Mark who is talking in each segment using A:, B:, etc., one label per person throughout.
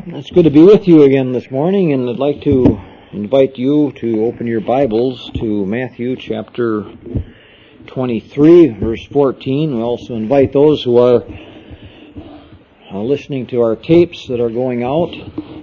A: It's good to be with you again this morning, and I'd like to invite you to open your Bibles to Matthew chapter 23, verse 14. We also invite those who are listening to our tapes that are going out.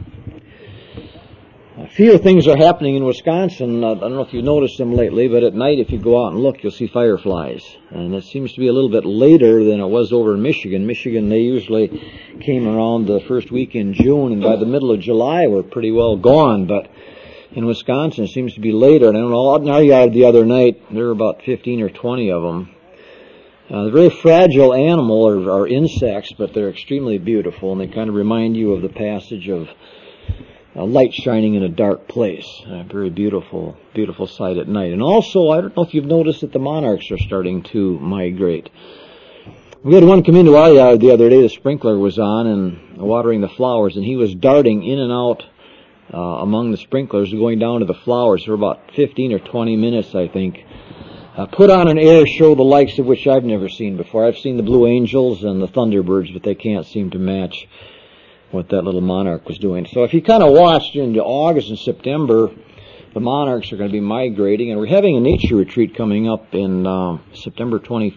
A: A few things are happening in Wisconsin. I don't know if you've noticed them lately, but at night if you go out and look, you'll see fireflies. And it seems to be a little bit later than it was over in Michigan. Michigan, they usually came around the first week in June, and by the middle of July we're pretty well gone. But in Wisconsin it seems to be later. And I don't know, out in our yard the other night, there were about 15 or 20 of them. They're a very fragile animal, or insects, but they're extremely beautiful, and they kind of remind you of the passage of a light shining in a dark place. A very beautiful, beautiful sight at night. And also, I don't know if you've noticed that the monarchs are starting to migrate. We had one come into our yard the other day. The sprinkler was on and watering the flowers, and he was darting in and out among the sprinklers, going down to the flowers for about 15 or 20 minutes, I think. Put on an air show the likes of which I've never seen before. I've seen the Blue Angels and the Thunderbirds, but they can't seem to match what that little monarch was doing. So if you kind of watched into August and September, the monarchs are going to be migrating, and we're having a nature retreat coming up in September 21st.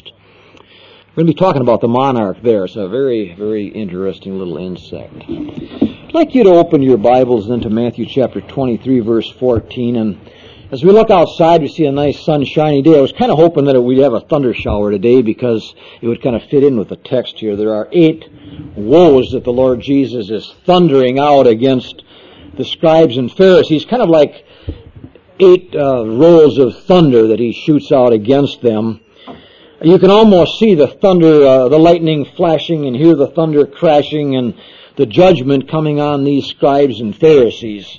A: We're going to be talking about the monarch there. It's a very, very interesting little insect. I'd like you to open your Bibles into Matthew chapter 23, verse 14, and as we look outside, we see a nice sunshiny day. I was kind of hoping that we'd have a thunder shower today because it would kind of fit in with the text here. There are 8 woes that the Lord Jesus is thundering out against the scribes and Pharisees, kind of like 8 rolls of thunder that he shoots out against them. You can almost see the thunder, the lightning flashing, and hear the thunder crashing, and the judgment coming on these scribes and Pharisees.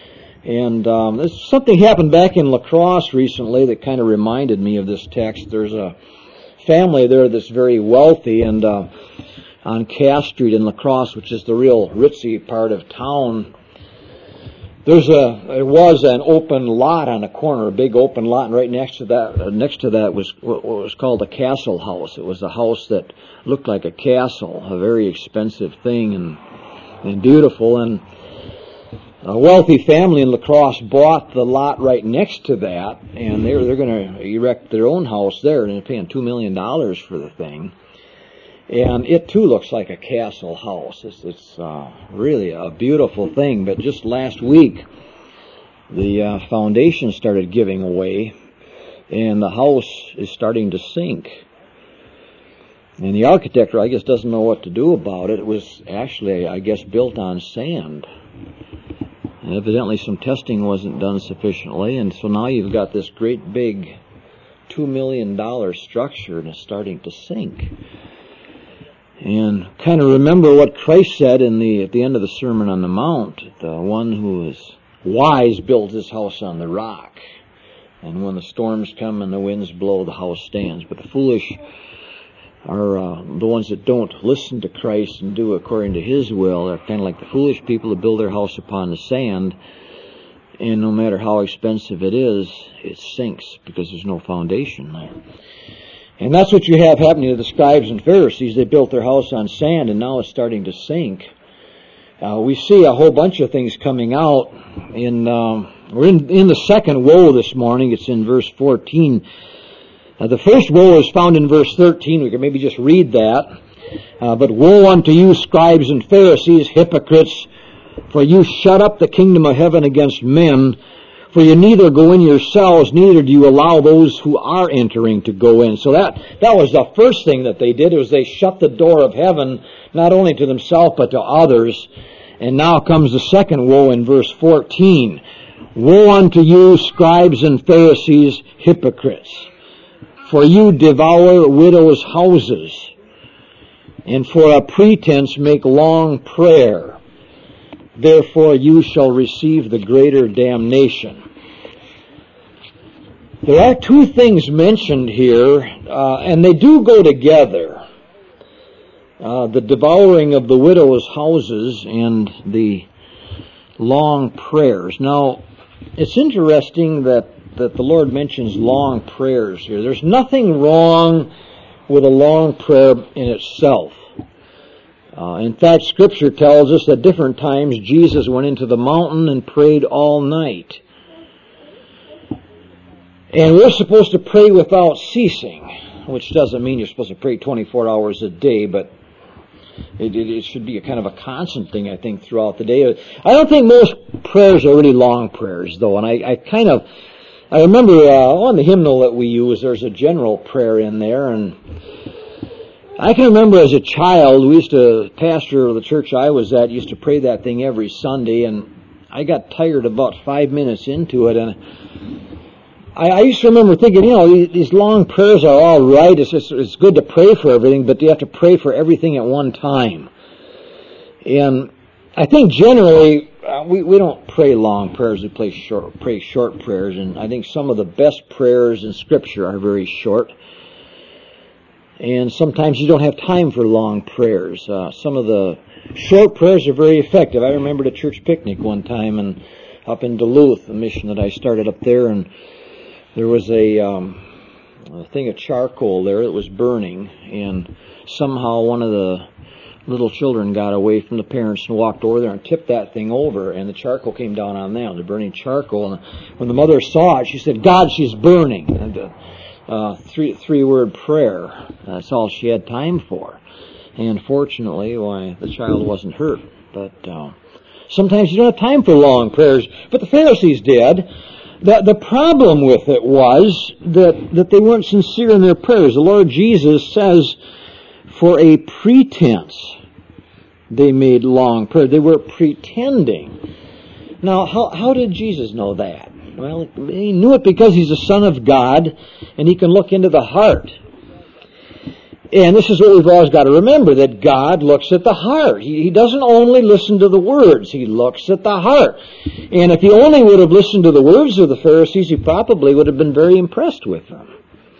A: And there's something happened back in La Crosse recently that kind of reminded me of this text. There's a family there that's very wealthy, and on Cass Street in La Crosse, which is the real ritzy part of town, there was an open lot on a corner, a big open lot, and right next to that was what was called a castle house. It was a house that looked like a castle, a very expensive thing and beautiful. And a wealthy family in La Crosse bought the lot right next to that, and they're going to erect their own house there, and they're paying $2 million for the thing. And it too looks like a castle house. It's really a beautiful thing. But just last week, the foundation started giving away, and the house is starting to sink. And the architect, I guess, doesn't know what to do about it. It was actually, I guess, built on sand. And evidently some testing wasn't done sufficiently, and so now you've got this great big $2 million structure, and it's starting to sink. And kind of remember what Christ said at the end of the Sermon on the Mount. The one who is wise builds his house on the rock, and when the storms come and the winds blow, the house stands. But the foolish are the ones that don't listen to Christ and do according to His will. They're kind of like the foolish people that build their house upon the sand, and no matter how expensive it is, it sinks because there's no foundation there. And that's what you have happening to the scribes and Pharisees. They built their house on sand, and now it's starting to sink. We see a whole bunch of things coming out. We're in the second woe this morning. It's in verse 14. The first woe is found in verse 13. We can maybe just read that. But woe unto you, scribes and Pharisees, hypocrites, for you shut up the kingdom of heaven against men, for you neither go in yourselves, neither do you allow those who are entering to go in. So that was the first thing that they did, was they shut the door of heaven, not only to themselves, but to others. And now comes the second woe in verse 14. Woe unto you, scribes and Pharisees, hypocrites! For you devour widows' houses, and for a pretense make long prayer. Therefore you shall receive the greater damnation. There are 2 things mentioned here, and they do go together. The devouring of the widows' houses and the long prayers. Now, it's interesting that the Lord mentions long prayers here. There's nothing wrong with a long prayer in itself. In fact, Scripture tells us that different times Jesus went into the mountain and prayed all night. And we're supposed to pray without ceasing, which doesn't mean you're supposed to pray 24 hours a day, but it should be a kind of a constant thing, I think, throughout the day. I don't think most prayers are really long prayers, though, and I remember on the hymnal that we use, there's a general prayer in there, and I can remember as a child, pastor of the church I was at used to pray that thing every Sunday, and I got tired about 5 minutes into it, and I used to remember thinking, these long prayers are all right. It's good to pray for everything, but you have to pray for everything at one time. And I think generally we don't pray long prayers. We pray short prayers, and I think some of the best prayers in Scripture are very short. And sometimes you don't have time for long prayers. Some of the short prayers are very effective. I remembered a church picnic one time and up in Duluth, a mission that I started up there, and there was a thing of charcoal there that was burning, and somehow one of the little children got away from the parents and walked over there and tipped that thing over, and the charcoal came down on them, the burning charcoal. And when the mother saw it, she said, "God, she's burning." And three-word prayer. That's all she had time for. And fortunately, the child wasn't hurt. But sometimes you don't have time for long prayers. But the Pharisees did. The problem with it was that they weren't sincere in their prayers. The Lord Jesus says, for a pretense, they made long prayers. They were pretending. Now, how did Jesus know that? Well, he knew it because he's the Son of God, and he can look into the heart. And this is what we've always got to remember, that God looks at the heart. He doesn't only listen to the words, he looks at the heart. And if he only would have listened to the words of the Pharisees, he probably would have been very impressed with them.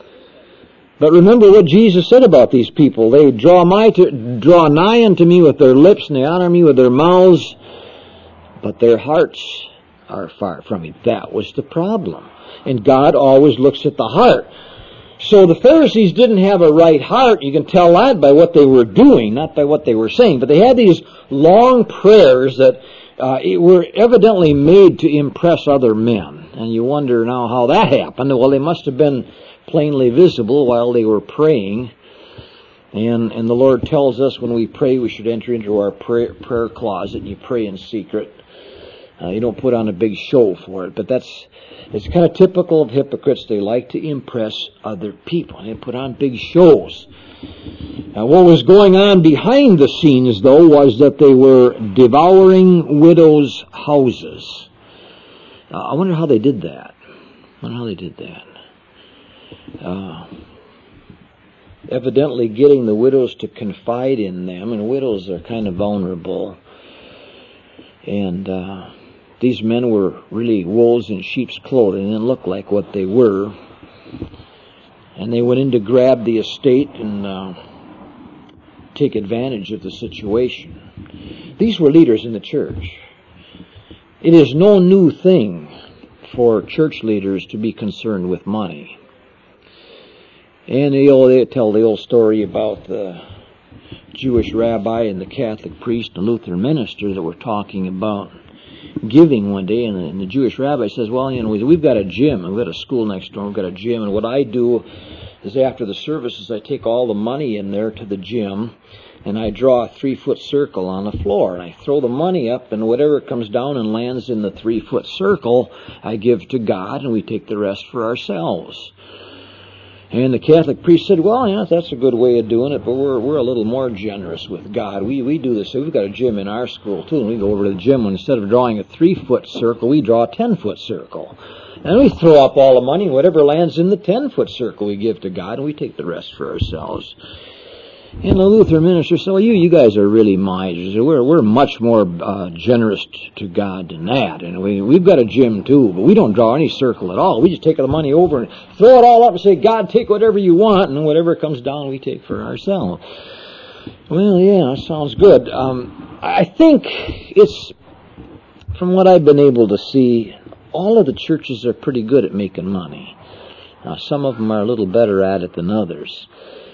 A: But remember what Jesus said about these people. They draw nigh unto me with their lips, and they honor me with their mouths, but their hearts are far from me. That was the problem. And God always looks at the heart. So the Pharisees didn't have a right heart. You can tell that by what they were doing, not by what they were saying. But they had these long prayers that were evidently made to impress other men. And you wonder now how that happened. Well, they must have been plainly visible while they were praying. And the Lord tells us when we pray, we should enter into our prayer closet and you pray in secret. You don't put on a big show for it, but it's kind of typical of hypocrites. They like to impress other people. They put on big shows. Now, what was going on behind the scenes, though, was that they were devouring widows' houses. I wonder how they did that. Evidently getting the widows to confide in them, and widows are kind of vulnerable. And these men were really wolves in sheep's clothing. They didn't look like what they were. And they went in to grab the estate and take advantage of the situation. These were leaders in the church. It is no new thing for church leaders to be concerned with money. And they tell the old story about the Jewish rabbi and the Catholic priest and Lutheran minister that were talking about giving one day, and the Jewish rabbi says, well, we've got a gym, and we've got a school next door, we've got a gym, and what I do is after the services I take all the money in there to the gym, and I draw a 3-foot circle on the floor, and I throw the money up, and whatever comes down and lands in the 3-foot circle, I give to God, and we take the rest for ourselves. And the Catholic priest said, well, yeah, that's a good way of doing it, but we're a little more generous with God. We do this. We've got a gym in our school, too, and we go over to the gym, and instead of drawing a 3-foot circle, we draw a 10-foot circle. And we throw up all the money, whatever lands in the 10-foot circle we give to God, and we take the rest for ourselves. And the Lutheran minister said, well, you guys are really misers. We're much more generous to God than that. And we've got a gym too, but we don't draw any circle at all. We just take the money over and throw it all up and say, God, take whatever you want, and whatever comes down we take for ourselves. Well, yeah, that sounds good. I think it's, from what I've been able to see, all of the churches are pretty good at making money. Now, some of them are a little better at it than others.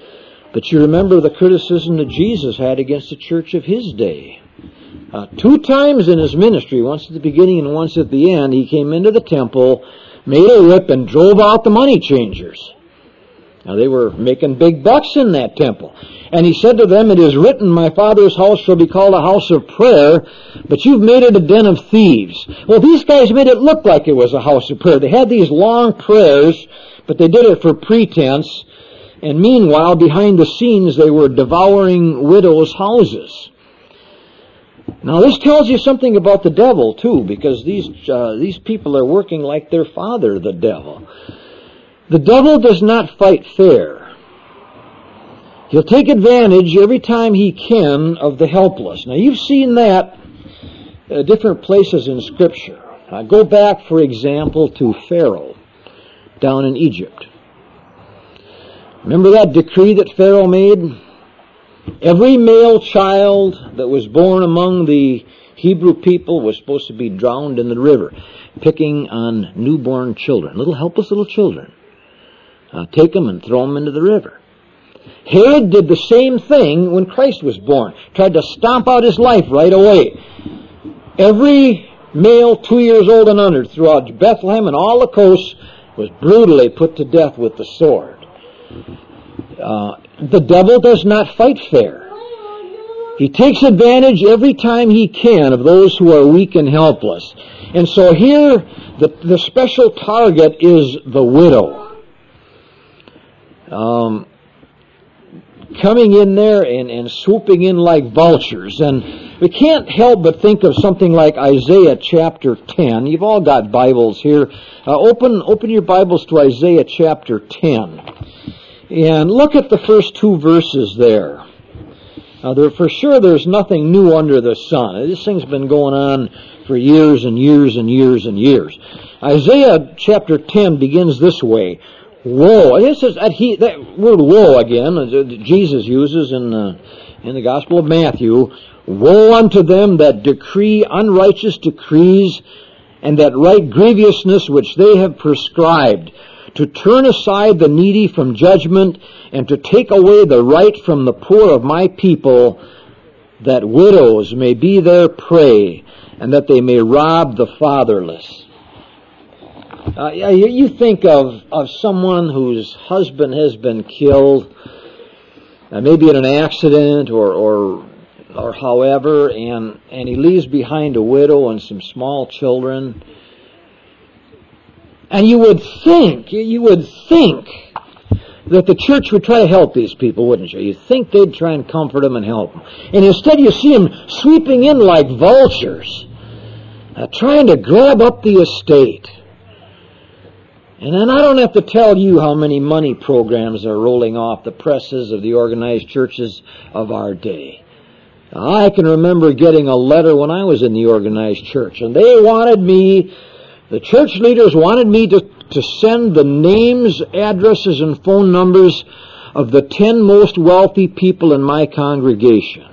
A: But you remember the criticism that Jesus had against the church of his day. 2 times in his ministry, once at the beginning and once at the end, he came into the temple, made a whip, and drove out the money changers. Now, they were making big bucks in that temple. And he said to them, "It is written, my Father's house shall be called a house of prayer, but you've made it a den of thieves." Well, these guys made it look like it was a house of prayer. They had these long prayers, but they did it for pretense. And meanwhile, behind the scenes, they were devouring widows' houses. Now, this tells you something about the devil, too, because these people are working like their father, the devil. The devil does not fight fair. He'll take advantage every time he can of the helpless. Now, you've seen that at different places in Scripture. Go back, for example, to Pharaoh down in Egypt. Remember that decree that Pharaoh made? Every male child that was born among the Hebrew people was supposed to be drowned in the river, picking on newborn children, little helpless little children. Take them and throw them into the river. Herod did the same thing when Christ was born. Tried to stomp out his life right away. Every male 2 years old and under throughout Bethlehem and all the coast was brutally put to death with the sword. The devil does not fight fair. He takes advantage every time he can of those who are weak and helpless. And so here, the special target is the widow. Coming in there and swooping in like vultures. And we can't help but think of something like Isaiah chapter 10. You've all got Bibles here. Open your Bibles to Isaiah chapter 10. And look at the first 2 verses there. For sure there's nothing new under the sun. This thing's been going on for years and years and years and years. Isaiah chapter 10 begins this way. Woe. This is that word woe again, Jesus uses in the Gospel of Matthew. Woe unto them that decree unrighteous decrees, and that write grievousness which they have prescribed, to turn aside the needy from judgment, and to take away the right from the poor of my people, that widows may be their prey, and that they may rob the fatherless. You think of someone whose husband has been killed, maybe in an accident or however, and he leaves behind a widow and some small children. And you would think that the church would try to help these people, wouldn't you? You'd think they'd try and comfort them and help them. And instead you see them sweeping in like vultures, trying to grab up the estate. And then I don't have to tell you how many money programs are rolling off the presses of the organized churches of our day. I can remember getting a letter when I was in the organized church, and the church leaders wanted me to send the names, addresses, and phone numbers of the 10 most wealthy people in my congregation.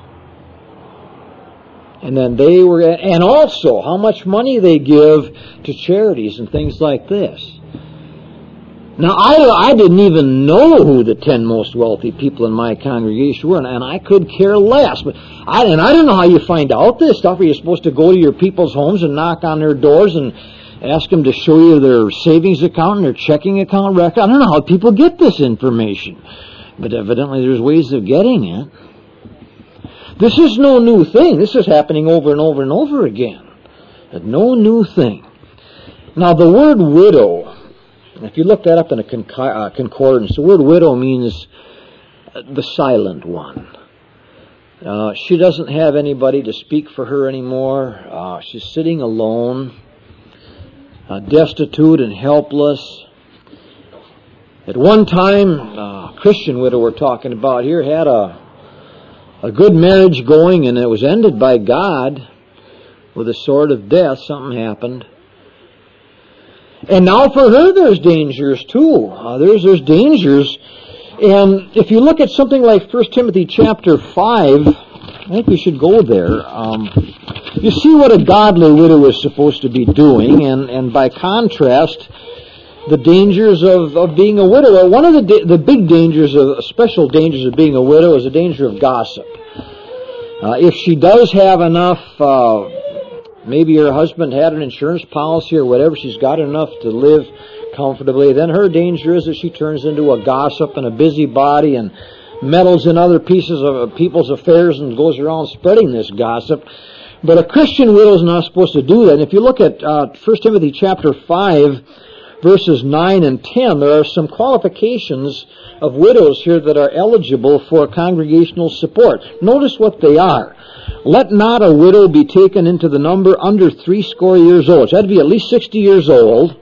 A: And then and also how much money they give to charities and things like this. Now, I didn't even know who the 10 most wealthy people in my congregation were, and I could care less. But I don't know how you find out this stuff. Are you supposed to go to your people's homes and knock on their doors and ask them to show you their savings account and their checking account record? I don't know how people get this information, but evidently there's ways of getting it. This is no new thing. This is happening over and over and over again. No new thing. Now, the word widow, if you look that up in a concordance, the word widow means the silent one. She doesn't have anybody to speak for her anymore. She's sitting alone, destitute and helpless. At one time, a Christian widow we're talking about here had a good marriage going, and it was ended by God with a sword of death. Something happened. And now for her there's dangers too. There's dangers. And if you look at something like 1 Timothy chapter 5, I think we should go there. You see what a godly widow is supposed to be doing, and by contrast, the dangers of being a widow. Well, one of the big dangers, special dangers of being a widow is the danger of gossip. If she does have enough, maybe her husband had an insurance policy or whatever, she's got enough to live comfortably, then her danger is that she turns into a gossip and a busybody and meddles in other pieces of people's affairs and goes around spreading this gossip. But a Christian widow is not supposed to do that. And if you look at 1 Timothy chapter 5, verses 9 and 10, there are some qualifications of widows here that are eligible for congregational support. Notice what they are. Let not a widow be taken into the number under 60 years old. So that would be at least 60 years old.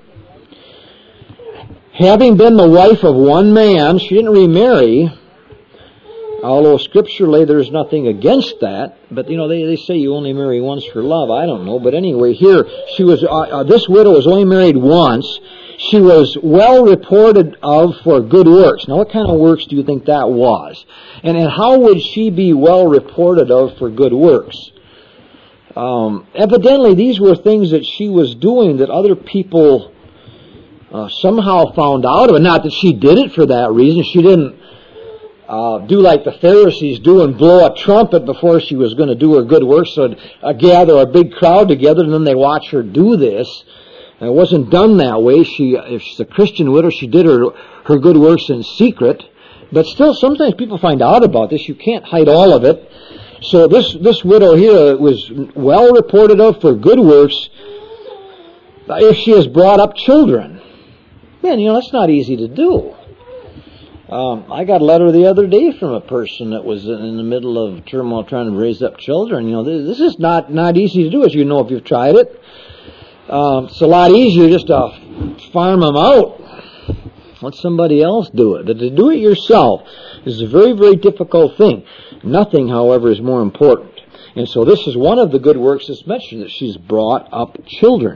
A: Having been the wife of one man, she didn't remarry, although scripturally there's nothing against that. But, they say you only marry once for love. I don't know. But anyway, here, she was, this widow was only married once. She was well reported of for good works. Now, what kind of works do you think that was? And how would she be well reported of for good works? Evidently, these were things that she was doing that other people somehow found out of it. Not that she did it for that reason. She didn't do like the Pharisees do and blow a trumpet before she was going to do her good works. So gather a big crowd together and then they watch her do this. And it wasn't done that way. If she's a Christian widow, she did her good works in secret. But still, sometimes people find out about this. You can't hide all of it. So this widow here was well reported of for good works if she has brought up children. Man, that's not easy to do. I got a letter the other day from a person that was in the middle of turmoil trying to raise up children. This is not easy to do, as you know if you've tried it. It's a lot easier just to farm them out. Let somebody else do it. But to do it yourself is a very, very difficult thing. Nothing, however, is more important. And so this is one of the good works that's mentioned, that she's brought up children.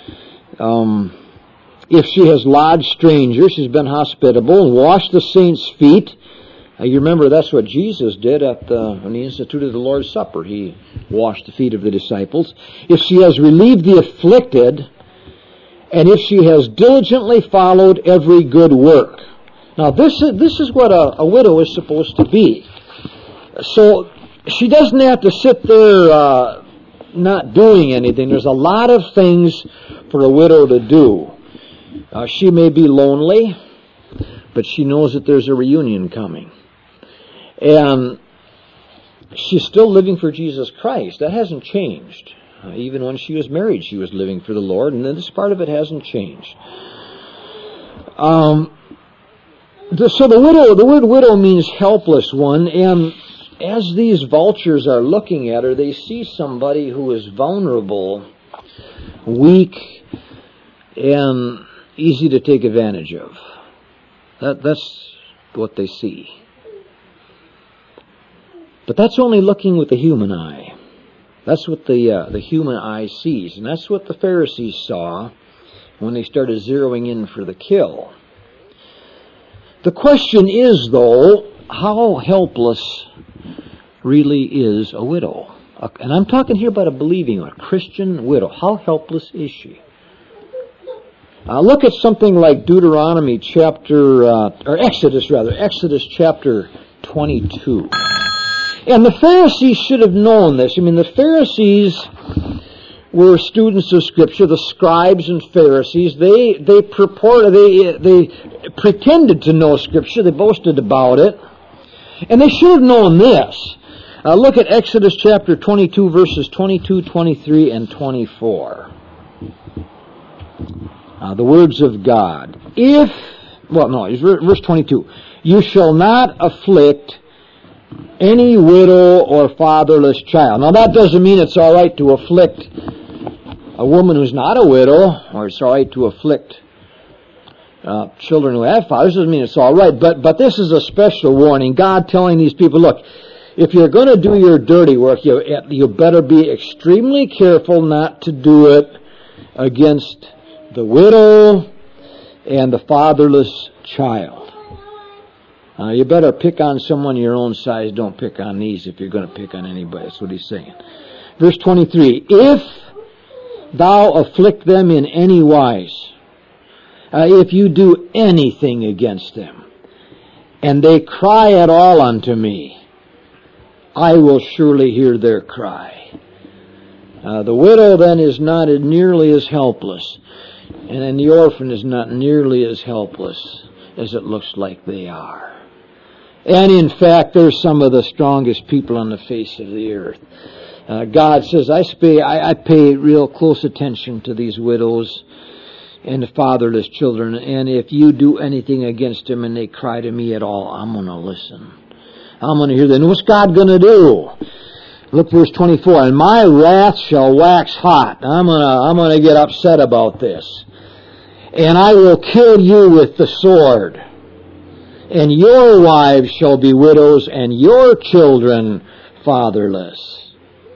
A: If she has lodged strangers, she's been hospitable and washed the saints' feet. You remember that's what Jesus did when he instituted the Lord's Supper. He washed the feet of the disciples. If she has relieved the afflicted, and if she has diligently followed every good work. Now this is what a widow is supposed to be. So she doesn't have to sit there not doing anything. There's a lot of things for a widow to do. She may be lonely, but she knows that there's a reunion coming. And she's still living for Jesus Christ. That hasn't changed. Even when she was married, she was living for the Lord, and this part of it hasn't changed. So the word widow means helpless one, and as these vultures are looking at her, they see somebody who is vulnerable, weak, and easy to take advantage of. That's what they see. But that's only looking with the human eye. That's what the human eye sees. And that's what the Pharisees saw when they started zeroing in for the kill. The question is, though, how helpless really is a widow? And I'm talking here about a believing, a Christian widow. How helpless is she? Look at something like Exodus chapter 22. And the Pharisees should have known this. The Pharisees were students of Scripture. The scribes and Pharisees, they pretended to know Scripture. They boasted about it. And they should have known this. Look at Exodus chapter 22, verses 22, 23, and 24. The words of God. Verse 22. You shall not afflict any widow or fatherless child. Now that doesn't mean it's all right to afflict a woman who's not a widow, or it's all right to afflict children who have fathers. Doesn't mean it's all right. But this is a special warning. God telling these people, look, if you're going to do your dirty work, you better be extremely careful not to do it against the widow and the fatherless child. You better pick on someone your own size. Don't pick on these if you're going to pick on anybody. That's what he's saying. Verse 23, if thou afflict them in any wise, if you do anything against them, and they cry at all unto me, I will surely hear their cry. The widow then is not nearly as helpless, and the orphan is not nearly as helpless as it looks like they are. And in fact, they're some of the strongest people on the face of the earth. God says, I pay real close attention to these widows and the fatherless children, and if you do anything against them and they cry to me at all, I'm going to listen. I'm going to hear them. And what's God going to do? Look, verse 24. And my wrath shall wax hot. I'm going to get upset about this. And I will kill you with the sword. And your wives shall be widows, and your children fatherless.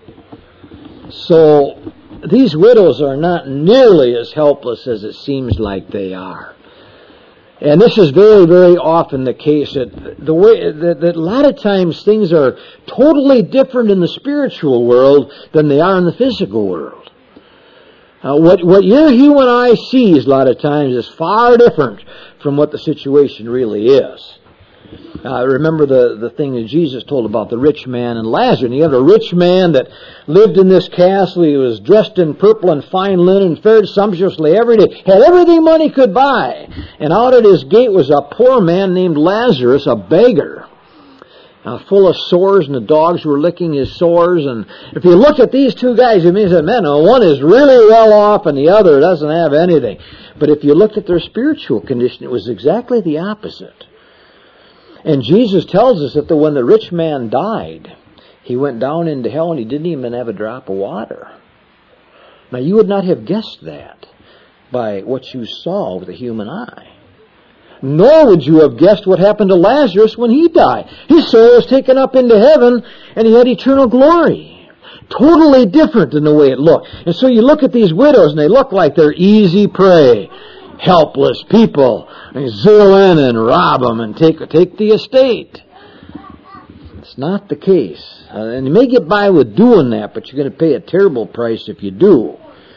A: So, these widows are not nearly as helpless as it seems like they are. And this is very, very often the case that a lot of times things are totally different in the spiritual world than they are in the physical world. What your human eye sees a lot of times is far different from what the situation really is. Remember the thing that Jesus told about the rich man and Lazarus. And you have a rich man that lived in this castle. He was dressed in purple and fine linen, fared sumptuously every day, had everything money could buy. And out at his gate was a poor man named Lazarus, a beggar, full of sores, and the dogs were licking his sores. And if you look at these two guys, you may say, man, one is really well off and the other doesn't have anything. But if you looked at their spiritual condition, it was exactly the opposite. And Jesus tells us that when the rich man died, he went down into hell and he didn't even have a drop of water. Now, you would not have guessed that by what you saw with the human eye. Nor would you have guessed what happened to Lazarus when he died. His soul was taken up into heaven and he had eternal glory. Totally different than the way it looked. And so you look at these widows and they look like they're easy prey. Helpless people. They zero in and rob them and take the estate. It's not the case. And you may get by with doing that, but you're going to pay a terrible price if you do.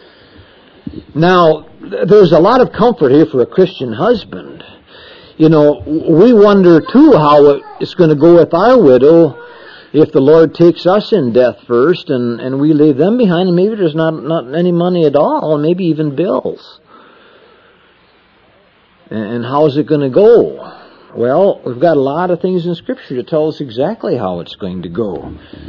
A: Now, there's a lot of comfort here for a Christian husband. You know, we wonder too how it's going to go with our widow if the Lord takes us in death first and we leave them behind, and maybe there's not any money at all, maybe even bills. And how is it going to go? Well, we've got a lot of things in Scripture to tell us exactly how it's going to go.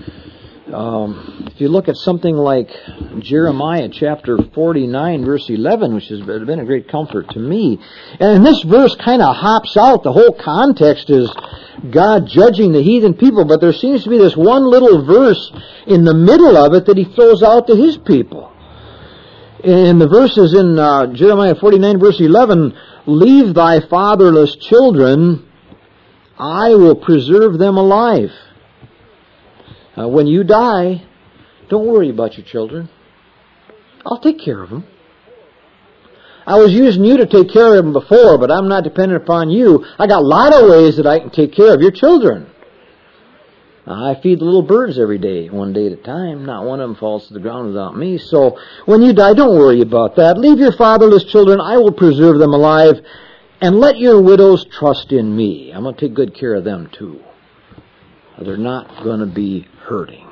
A: If you look at something like Jeremiah chapter 49, verse 11, which has been a great comfort to me, and this verse kind of hops out. The whole context is God judging the heathen people, but there seems to be this one little verse in the middle of it that he throws out to his people. And the verse is in Jeremiah 49, verse 11, leave thy fatherless children, I will preserve them alive. When you die, don't worry about your children. I'll take care of them. I was using you to take care of them before, but I'm not dependent upon you. I got a lot of ways that I can take care of your children. I feed the little birds every day, one day at a time. Not one of them falls to the ground without me. So when you die, don't worry about that. Leave your fatherless children. I will preserve them alive. And let your widows trust in me. I'm going to take good care of them too. They're not going to be hurting.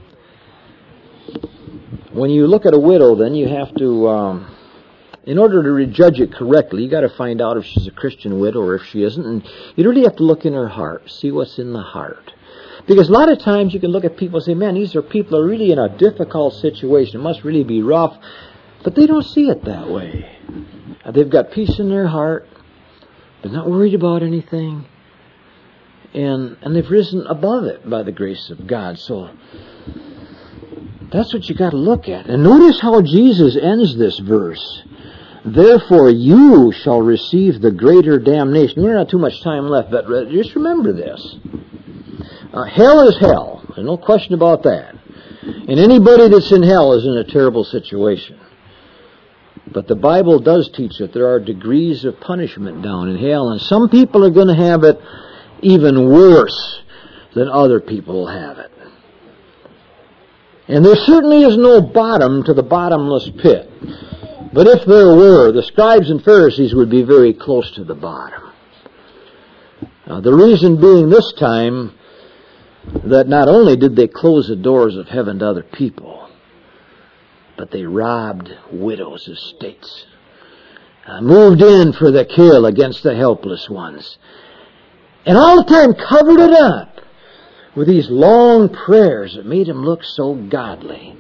A: When you look at a widow, then you have to, in order to judge it correctly, you got to find out if she's a Christian widow or if she isn't. And you really have to look in her heart, see what's in the heart. Because a lot of times you can look at people and say, man, these are people who are really in a difficult situation. It must really be rough. But they don't see it that way. They've got peace in their heart. They're not worried about anything. And they've risen above it by the grace of God. So that's what you got to look at. And notice how Jesus ends this verse. Therefore you shall receive the greater damnation. We don't have too much time left, but just remember this. Hell is hell. There's no question about that. And anybody that's in hell is in a terrible situation. But the Bible does teach that there are degrees of punishment down in hell, and some people are going to have it even worse than other people will have it. And there certainly is no bottom to the bottomless pit. But if there were, the scribes and Pharisees would be very close to the bottom. The reason being this time that not only did they close the doors of heaven to other people, but they robbed widows' estates, moved in for the kill against the helpless ones, and all the time covered it up with these long prayers that made them look so godly.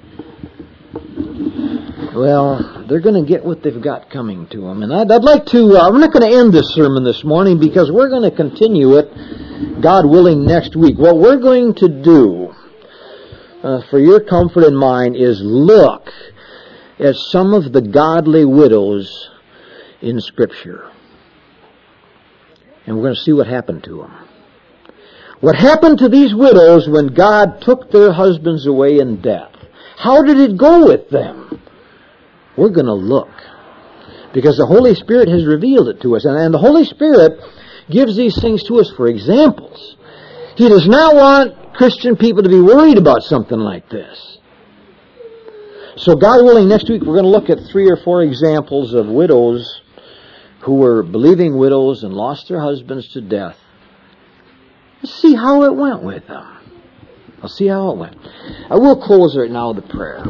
A: Well, they're going to get what they've got coming to them. And I'd like to, we're not going to end this sermon this morning because we're going to continue it, God willing, next week. What we're going to do, for your comfort and mine, is look at some of the godly widows in Scripture. And we're going to see what happened to them. What happened to these widows when God took their husbands away in death? How did it go with them? We're going to look. Because the Holy Spirit has revealed it to us. And the Holy Spirit gives these things to us for examples. He does not want Christian people to be worried about something like this. So God willing, next week we're going to look at 3 or 4 examples of widows who were believing widows and lost their husbands to death. Let's see how it went with them. I'll see how it went. I will close right now with a prayer.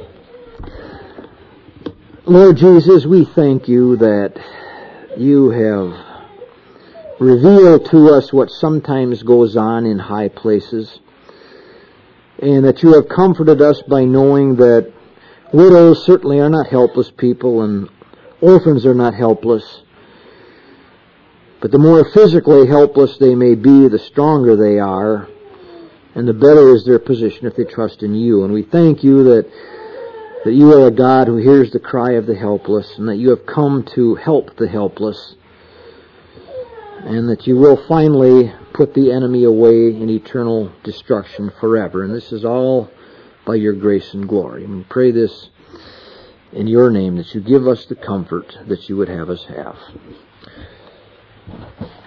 A: Lord Jesus, we thank you that you have revealed to us what sometimes goes on in high places, and that you have comforted us by knowing that widows certainly are not helpless people, and orphans are not helpless. But the more physically helpless they may be, the stronger they are, and the better is their position if they trust in you. And we thank you that you are a God who hears the cry of the helpless, and that you have come to help the helpless, and that you will finally put the enemy away in eternal destruction forever. And this is all by your grace and glory. And we pray this in your name, that you give us the comfort that you would have us have.